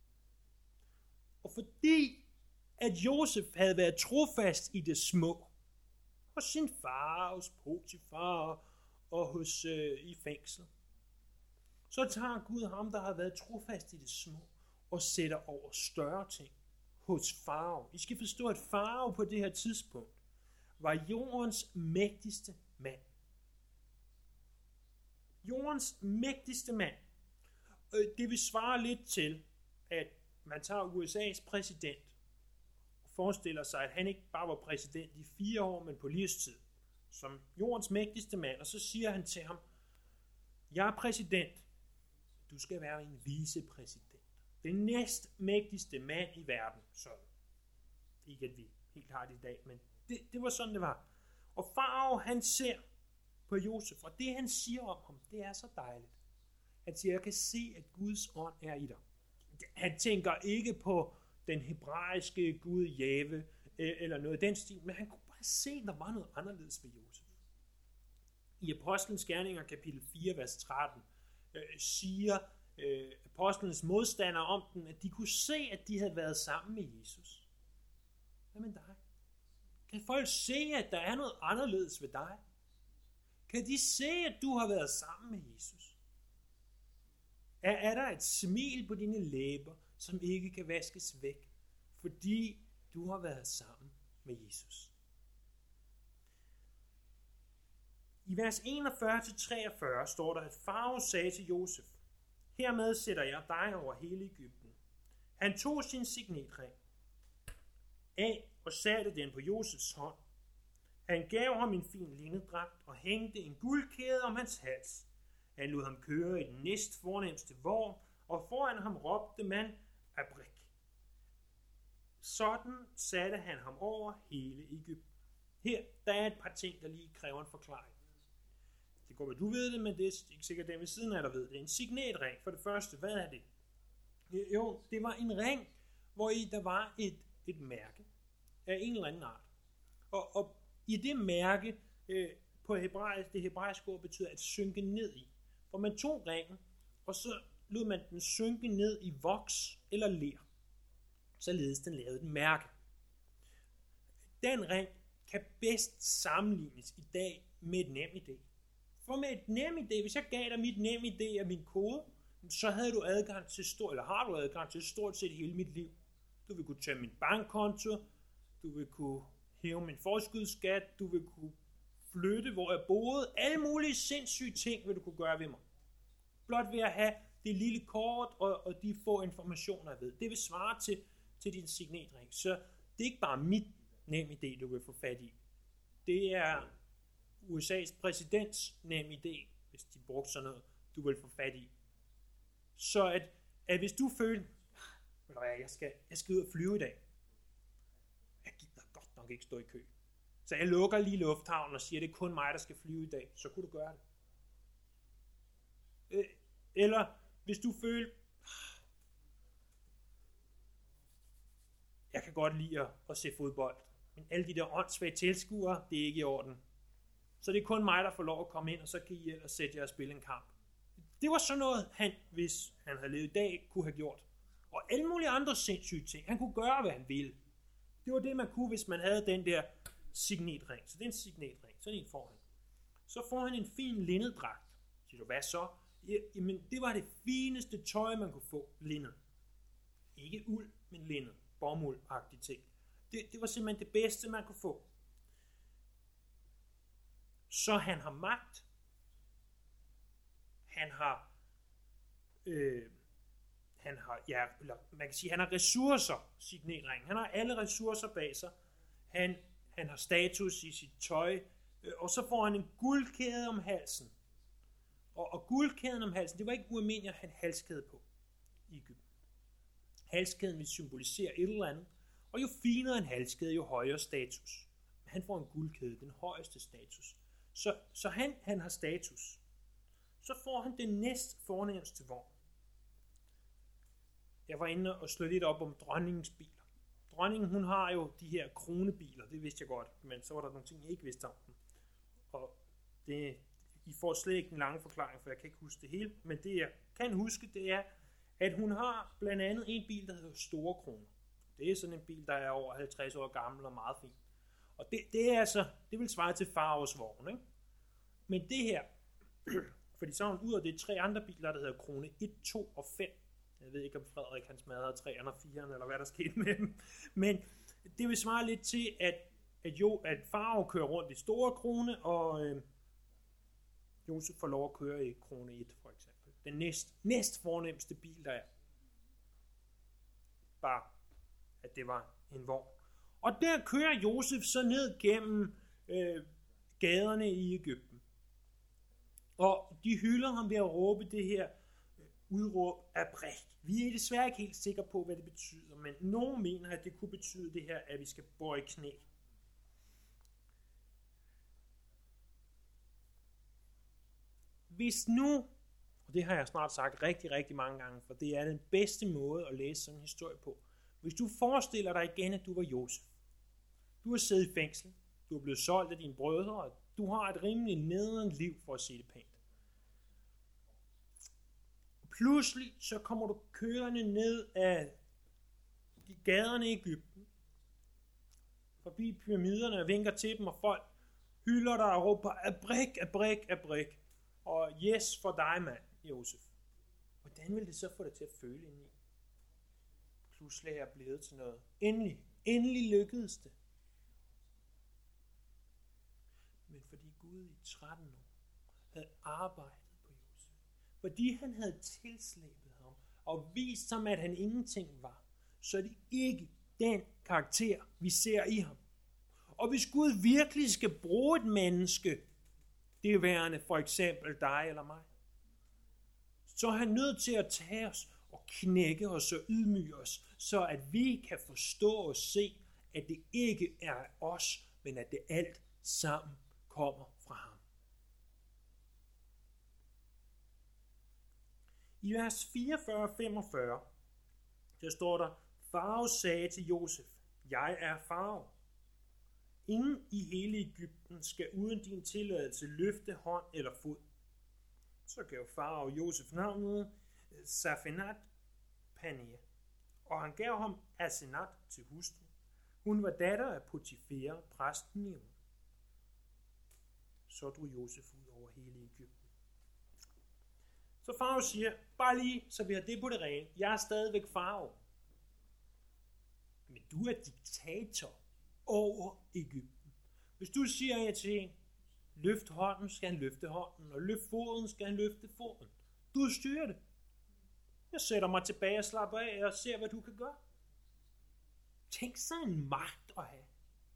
Og fordi at Josef havde været trofast i det små, hos sin far, hos Potifar og hos øh, i fængsel, så tager Gud ham, der har været trofast i det små, og sætter over større ting hos farao. I skal forstå, at farao på det her tidspunkt var jordens mægtigste mand. Jordens mægtigste mand. Det vil svare lidt til, at man tager U S A's præsident og forestiller sig, at han ikke bare var præsident i fire år, men på livstid, som jordens mægtigste mand, og så siger han til ham, jeg er præsident, du skal være en vicepræsident. Den næst mægtigste mand i verden. Så ikke at vi helt har det i dag, men det, det var sådan, det var. Og farao, han ser på Josef, og det han siger om ham, det er så dejligt. Han siger, jeg kan se, at Guds ånd er i dig. Han tænker ikke på den hebraiske Gud Jave, eller noget af den stil, men han kunne bare se, at der var noget anderledes ved Josef. I Apostlenes Gerninger, kapitel fire, vers tretten, øh, siger øh, apostlenes modstandere om den, at de kunne se, at de havde været sammen med Jesus. Hvad med dig? Kan folk se, at der er noget anderledes ved dig? Kan de se, at du har været sammen med Jesus? Er, er der et smil på dine læber, som ikke kan vaskes væk, fordi du har været sammen med Jesus? I vers enogfyrre til treogfyrre står der, at farao sagde til Josef, hermed sætter jeg dig over hele Egypten. Han tog sin signetring af og satte den på Josefs hånd. Han gav ham en fin linnedragt og hængte en guldkæde om hans hals. Han lod ham køre i den næst fornemste vogn, og foran ham råbte man Abrik. Sådan satte han ham over hele Egypten. Her der er et par ting, der lige kræver en forklaring. det går, hvad du ved det, men det er ikke sikkert, den ved siden af, der ved det. En signetring, for det første, hvad er det? Jo, det var en ring, hvor i der var et, et mærke af en eller anden art. Og, og i det mærke, øh, på hebraisk, det hebraiske ord betyder at synke ned i. For man tog ringen, og så lod man den synke ned i voks eller ler. Således den lavede et mærke. Den ring kan bedst sammenlignes i dag med et NemID. For med et NemID, hvis jeg gav dig mit NemID og min kode, så havde du adgang til stort, eller har du adgang til stort set hele mit liv. Du vil kunne tømme min bankkonto, du vil kunne hæve min forskudsskat, du vil kunne flytte, hvor jeg boede. Alle mulige sindssyge ting vil du kunne gøre ved mig. Blot ved at have det lille kort og, og de få informationer, jeg ved. Det vil svare til, til din signetring. Så det er ikke bare mit NemID, du vil få fat i. Det er U S A's præsidents NemID, hvis de brugte sådan noget, du vil få fat i. Så at, at hvis du føler, at jeg skal, jeg skal ud og flyve i dag, jeg gider godt nok ikke stå i kø. Så jeg lukker lige lufthavnen og siger, at det er kun mig, der skal flyve i dag, så kunne du gøre det. Eller hvis du føler, jeg kan godt lide at, at se fodbold, men alle de der åndssvage tilskuere, det er ikke i orden. Så det er kun mig, der får lov at komme ind, og så kan I ellers sætte jer og spille en kamp. Det var sådan noget, han, hvis han havde levet i dag, kunne have gjort. Og alle mulige andre sindssyge ting. Han kunne gøre, hvad han ville. Det var det, man kunne, hvis man havde den der signetring. Så det er en signetring. Sådan en får han. Så får han en fin linneddragt. Så siger du, hvad så? Jamen, det var det fineste tøj, man kunne få. Linned. Ikke uld, men linned. Bomuld-agtige ting. Det, det var simpelthen det bedste, man kunne få. Så han har magt. Han har, øh, han har, ja, eller man kan sige, han har ressourcer, signetringen. Han har alle ressourcer bag sig. Han, han har status i sit tøj, øh, og så får han en guldkæde om halsen. Og, og guldkæden om halsen, det var ikke ualmindeligt at have en halskæde på i Egypten. Halskæden vil symbolisere et eller andet, og jo finere en halskæde, jo højere status. Han får en guldkæde, den højeste status. Så, så han, han har status. Så får han den næst fornemmeste vogn. Jeg var inde og slå lidt op om dronningens biler. Dronningen, hun har jo de her kronebiler, det vidste jeg godt, men så var der nogle ting, jeg ikke vidste om dem. Og det, I får slet ikke en lang forklaring, for jeg kan ikke huske det hele, men det jeg kan huske, det er, at hun har blandt andet en bil, der hedder Store Krone. Det er sådan en bil, der er over halvtreds år gammel og meget fin. Og det, det er altså, det vil svare til Faraos vogn, ikke? Men det her, fordi så har hun ud af det tre andre biler, der hedder Krone et, to og fem. Jeg ved ikke, om Frederik han smadrede treeren og fireren, eller hvad der skete med dem. Men det vil svare lidt til, at, at, jo, at Farao kører rundt i Store Krone, og øh, Josef får lov at køre i Krone et, for eksempel. Den næst, næst fornemmeste bil, der er. Bare, at det var en vogn. Og der kører Josef så ned gennem øh, gaderne i Egypten. Og de hylder ham ved at råbe det her udråb af bræk. Vi er desværre ikke helt sikre på, hvad det betyder, men nogen mener, at det kunne betyde det her, at vi skal bøje knæ. Hvis nu, og det har jeg snart sagt rigtig, rigtig mange gange, for det er den bedste måde at læse sådan en historie på. Hvis du forestiller dig igen, at du var Josef. Du har siddet i fængsel, du er blevet solgt af dine brødre, og du har et rimelig nederen liv, for at sige det pænt. Pludselig så kommer du kørende ned af de gaderne i Egypten, forbi pyramiderne og vinker til dem, og folk hylder dig og råber, abrik, abrik, abrik. Og yes for dig, mand, Josef. Hvordan vil det så få dig til at føle indeni? Pludselig er jeg blevet til noget. Endelig, endelig lykkedes det. Men fordi Gud i tretten år havde arbejdet på Josef, fordi han havde tilslæbet ham og vist ham, at han ingenting var, så er det ikke den karakter, vi ser i ham. Og hvis Gud virkelig skal bruge et menneske, det er værende for eksempel dig eller mig, så er han nødt til at tage os og knække os og ydmyge os, så at vi kan forstå og se, at det ikke er os, men at det alt sammen kommer fra ham. I vers fireogfyrre og femogfyrre, der står der, Farao sagde til Josef, jeg er farao. Ingen i hele Egypten skal uden din tilladelse løfte hånd eller fod. Så gav farao Josef navnet Safenat Paneah, og han gav ham Asenat til hustru. Hun var datter af Potifera, præsten i On. Så drog Josef ud over hele Egypten. Så farao siger, bare lige, så vi har det på det rene. Jeg er stadigvæk farao. Men du er diktator over Egypten. Hvis du siger til en, løft hånden, skal han løfte hånden, og løft foden, skal han løfte foden. Du styrer det. Jeg sætter mig tilbage og slapper af og ser, hvad du kan gøre. Tænk så en magt at have.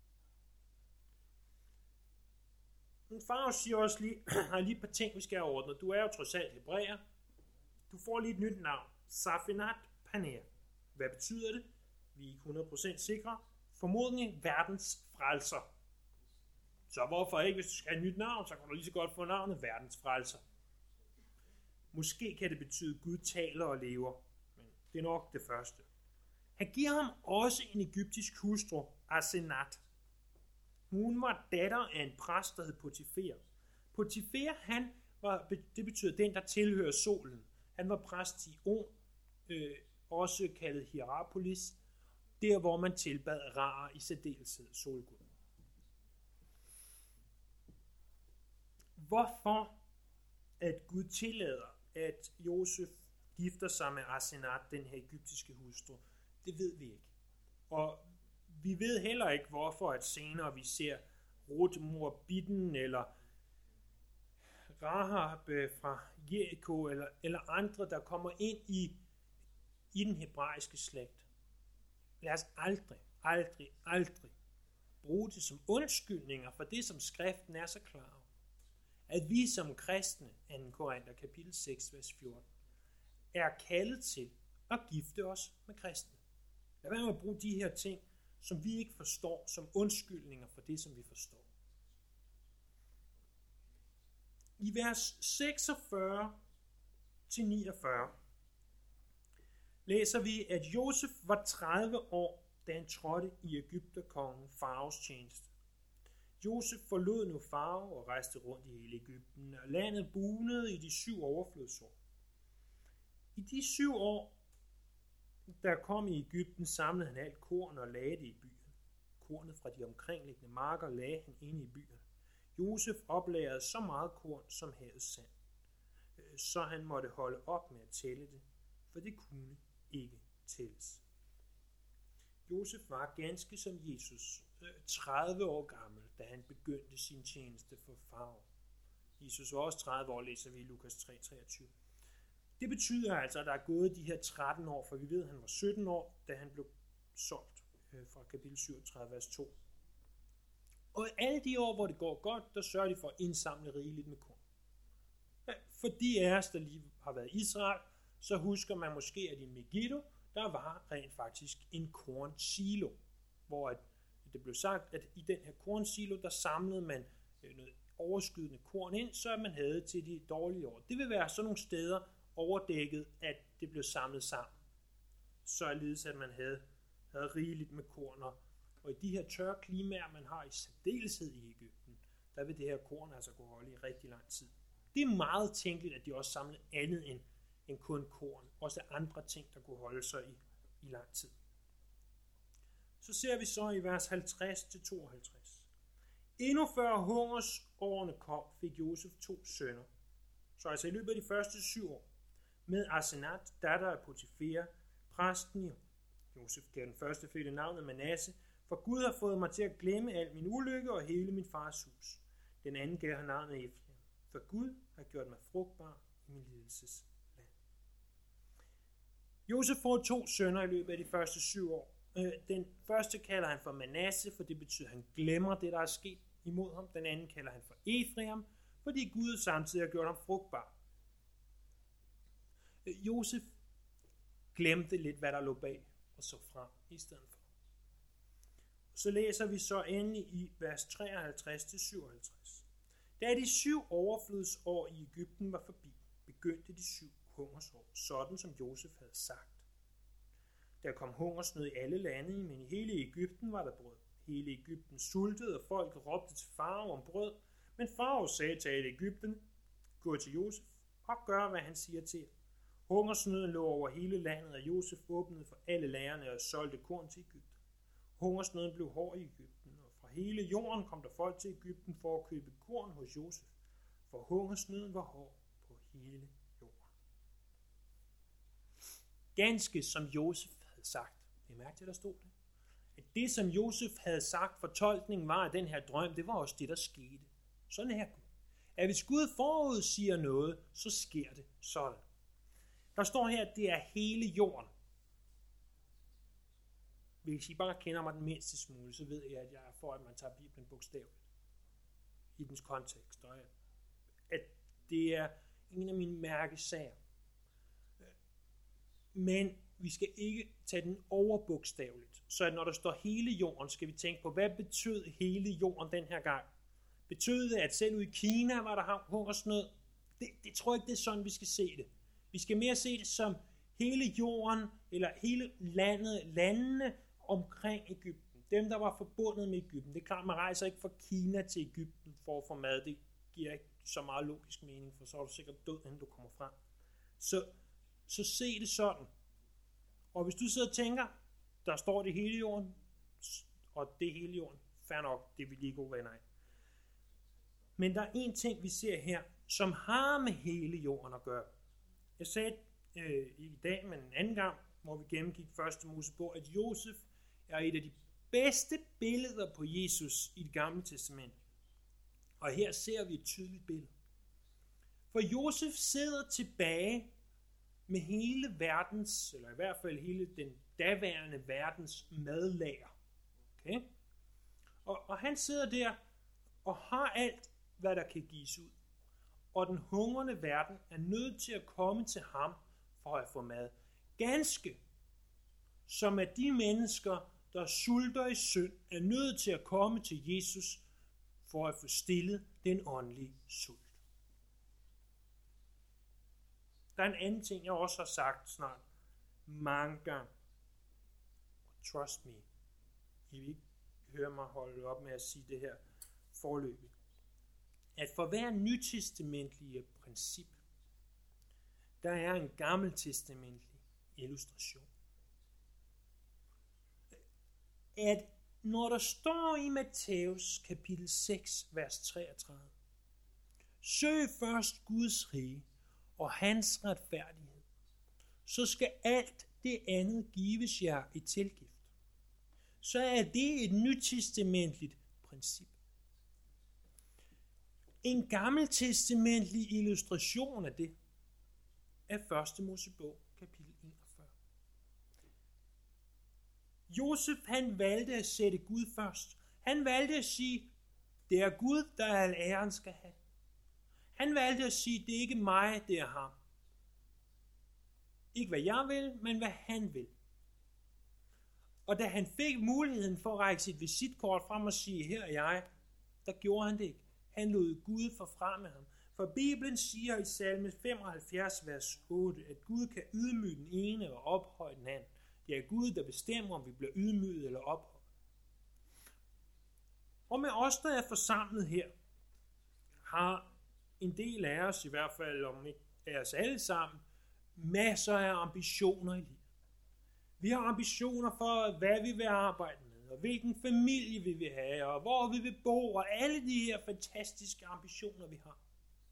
Men farao siger også lige, har lige et par ting, vi skal have ordnet. Du er jo trods alt hebræer. Du får lige et nyt navn. Safenat Paneah. Hvad betyder det? Vi er ikke hundrede procent sikre. Formodentlig verdens frelser. Så hvorfor ikke, hvis du skal have et nyt navn, så kan du lige så godt få navnet verdens frelser. Måske kan det betyde, Gud taler og lever, men det er nok det første. Han giver ham også en egyptisk hustru, Asenat. Hun var datter af en præst, der hed Potifera. Potifera, han var, det betyder den, der tilhører solen. Han var præst i On, øh, også kaldet Hierapolis, der hvor man tilbad Ra i særdeleshed solgud. Hvorfor at Gud tillader, at Josef gifter sig med Asenat, den her egyptiske hustru, det ved vi ikke. Og vi ved heller ikke, hvorfor at senere vi ser Ruth mor Bitten eller Rahab fra Jericho eller, eller andre, der kommer ind i, i den hebraiske slægt. Lad os aldrig, aldrig, aldrig bruge det som undskyldninger for det, som skriften er så klar over. At vi som kristne, anden Korinther kapitel seks, vers fjorten, er kaldet til at gifte os med kristne. Lad være med at bruge de her ting, som vi ikke forstår, som undskyldninger for det, som vi forstår. I vers seksogfyrre til niogfyrre læser vi, at Josef var tredive år, da han trådte i Egypterkongen Faraos tjeneste. Josef forlod nu Farao og rejste rundt i hele Egypten, og landet bunede i de syv overflodsår. I de syv år, der kom i Egypten, samlede han alt korn og lagde det i byen. Kornet fra de omkringliggende marker lagde han inde i byen. Josef oplagrede så meget korn som havets sand, så han måtte holde op med at tælle det, for det kunne ikke tælles. Josef var ganske som Jesus, tredive år gammel, da han begyndte sin tjeneste for Farao. Jesus var også tredive år, læser vi i Lukas tre treogtyve. Det betyder altså, at der er gået de her tretten år, for vi ved, at han var sytten år, da han blev solgt fra kapitel syvogtredive, vers to. Og alle de år, hvor det går godt, der sørger de for at indsamle rigeligt med korn. For de af os, der lige har været i Israel, så husker man måske, at i Megiddo, der var rent faktisk en kornsilo, hvor det blev sagt, at i den her kornsilo, der samlede man noget overskydende korn ind, så man havde til de dårlige år. Det vil være sådan nogle steder overdækket, at det blev samlet sammen, således at man havde, havde rigeligt med korn. Og i de her tørre klimaer, man har i særdeleshed i Egypten, der vil det her korn altså kunne holde i rigtig lang tid. Det er meget tænkeligt, at de også samlede andet end, end kun korn. Også andre ting, der kunne holde sig i, i lang tid. Så ser vi så i vers halvtreds til tooghalvtreds. Endnu før hungersårene kom, fik Josef to sønner. Så altså i løbet af de første syv år, med Asenat, datter af Potifera, præsten i Josef gav den første fødte navnet Manasse, for Gud har fået mig til at glemme al min ulykke og hele min fars hus. Den anden gav han navnet Efraim, for Gud har gjort mig frugtbar i min lidelsesland. Josef får to sønner i løbet af de første syv år. Den første kalder han for Manasse, for det betyder, at han glemmer det, der er sket imod ham. Den anden kalder han for Efraim, fordi Gud samtidig har gjort ham frugtbar. Josef glemte lidt, hvad der lå bag, og så frem i stedet for. Så læser vi så endelig i vers treoghalvtreds til syvoghalvtreds. Da de syv overflodsår i Egypten var forbi, begyndte de syv hungersår, sådan som Josef havde sagt. Der kom hungersnød i alle lande, men i hele Egypten var der brød. Hele Egypten sultede, og folk råbte til farao om brød. Men farao sagde til alle Egypten, gå til Josef og gør, hvad han siger til jer. Hungersnøden lå over hele landet, og Josef åbnede for alle lagerne og solgte korn til Egypten. Hungersnøden blev hård i Egypten, og fra hele jorden kom der folk til Egypten for at købe korn hos Josef, for hungersnøden var hård på hele jorden. Ganske som Josef havde sagt. Det mærkte jeg, der stod det. At det, som Josef havde sagt, fortolkningen var af den her drøm, det var også det, der skete. Sådan her. At hvis Gud forud siger noget, så sker det sådan. Der står her, at det er hele jorden. Hvis I bare kender mig den mindste smule, så ved jeg, at jeg er for, at man tager Bibelen bogstaveligt. I dens kontekst. Og at det er en af mine mærkesager. Men vi skal ikke tage den overbogstaveligt. Så når der står hele jorden, skal vi tænke på, hvad betød hele jorden den her gang? Betød det, at selv ude i Kina var der hungersnød? Det, det tror jeg ikke, det er sådan, vi skal se det. Vi skal mere se det som hele jorden, eller hele landet, landene omkring Egypten. Dem, der var forbundet med Egypten. Det er klart, man rejser ikke fra Kina til Egypten for at få mad. Det giver ikke så meget logisk mening, for så er du sikkert død, inden du kommer frem. Så, så se det sådan. Og hvis du sidder og tænker, der står det hele jorden, og det hele jorden, fair nok, det er vi lige gode venner af. Men der er en ting, vi ser her, som har med hele jorden at gøre. Jeg sagde øh, i dag, men en anden gang, hvor vi gennemgik første Mosebog, at Josef er et af de bedste billeder på Jesus i det gamle testament. Og her ser vi et tydeligt billede. For Josef sidder tilbage med hele verdens, eller i hvert fald hele den daværende verdens madlager. Okay? Og, og han sidder der og har alt, hvad der kan gives ud. Og den hungrende verden er nødt til at komme til ham for at få mad. Ganske som at de mennesker, der sulter i synd, er nødt til at komme til Jesus for at få stillet den åndelige sult. Der er en anden ting, jeg også har sagt snart mange gange. Trust me. I vil ikke høre mig holde op med at sige det her forløbig. At for hver nytestamentlig princip, der er en gammeltestamentlig illustration. At når der står i Matthæus kapitel seks, vers treogtredive, søg først Guds rige og hans retfærdighed, så skal alt det andet gives jer i tilgift. Så er det et nytestamentligt princip. En gammeltestamentlig illustration af det er første Mosebog kapitel enogfyrre. Josef, han valgte at sætte Gud først. Han valgte at sige, det er Gud, der al æren skal have. Han valgte at sige, det er ikke mig, det er ham. Ikke hvad jeg vil, men hvad han vil. Og da han fik muligheden for at række sit visitkort frem og sige, her er jeg, der gjorde han det ikke. Han lod Gud forfremme ham. For Bibelen siger i salme femoghalvfjerds, vers otte, at Gud kan ydmyge den ene og ophøje den anden. Det er Gud, der bestemmer, om vi bliver ydmyget eller ophøjet. Og med os, der er forsamlet her, har en del af os, i hvert fald om ikke af os alle sammen, masser af ambitioner i livet. Vi har ambitioner for, hvad vi vil arbejde med, og hvilken familie vi vil have, og hvor vi vil bo, og alle de her fantastiske ambitioner, vi har.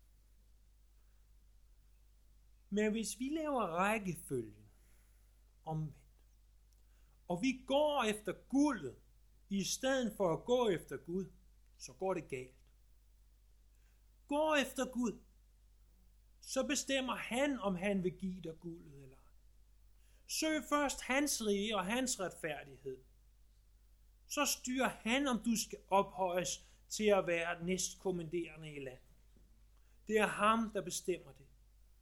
Men hvis vi laver rækkefølgen omvendt, og vi går efter guldet, i stedet for at gå efter Gud, så går det galt. Gå efter Gud, så bestemmer han, om han vil give dig guldet eller ej. Søg først hans rige og hans retfærdighed. Så styrer han, om du skal ophøjes til at være næstkommanderende i landet. Det er ham, der bestemmer det.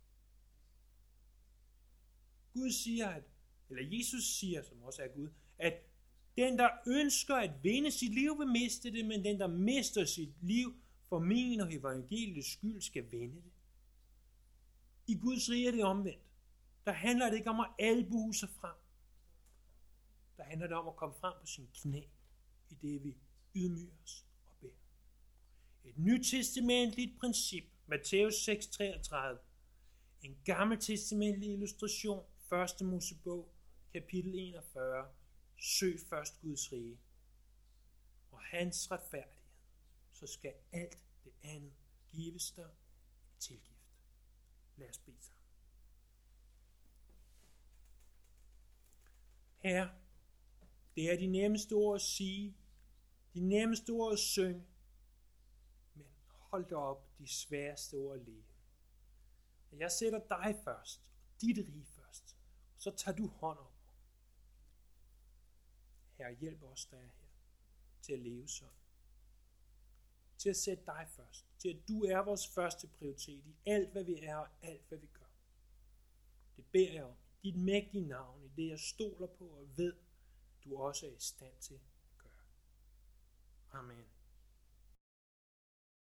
Gud siger, at, eller Jesus siger, som også er Gud, at den, der ønsker at vinde sit liv, vil miste det, men den, der mister sit liv for min og evangeliets skyld, skal vinde det. I Guds rige er det omvendt. Der handler det ikke om at albue sig frem. Der handler det om at komme frem på sine knæ, i det vi ydmyger os og beder. Et nytestamentligt princip, Matthæus seks treogtredive. En gammeltestamentlig illustration, første Mosebog, kapitel enogfyrre. Søg først Guds rige og hans retfærdighed, så skal alt det andet gives dig i tilgift. Lad os bede sammen. Herre, det er de nemmeste ord at sige, de nemmeste ord at synge, men hold da op, de sværeste ord at leve. Jeg sætter dig først, og dit rige først, og så tager du hånd om. Herre, hjælp os, der er her, til at leve sådan. Til at sætte dig først. Til at du er vores første prioritet i alt, hvad vi er og alt, hvad vi gør. Det beder jeg om i dit mægtige navn, i det jeg stoler på og ved, du også er i stand til